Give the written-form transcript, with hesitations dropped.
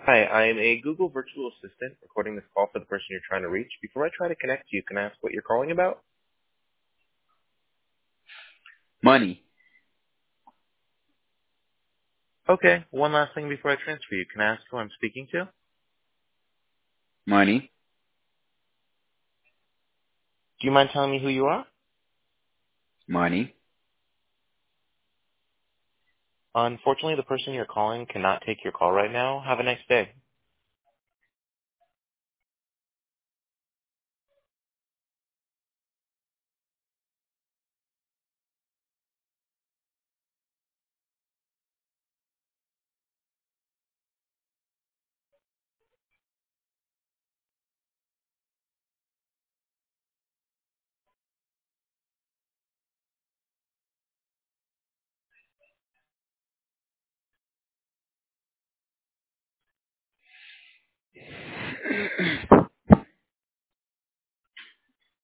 Hi, I am a Google virtual assistant recording this call for the person you're trying to reach. Before I try to connect you, can I ask what you're calling about? Money. Okay, one last thing before I transfer you. Can I ask who I'm speaking to? Money. Do you mind telling me who you are? Money. Unfortunately, the person you're calling cannot take your call right now. Have a nice day.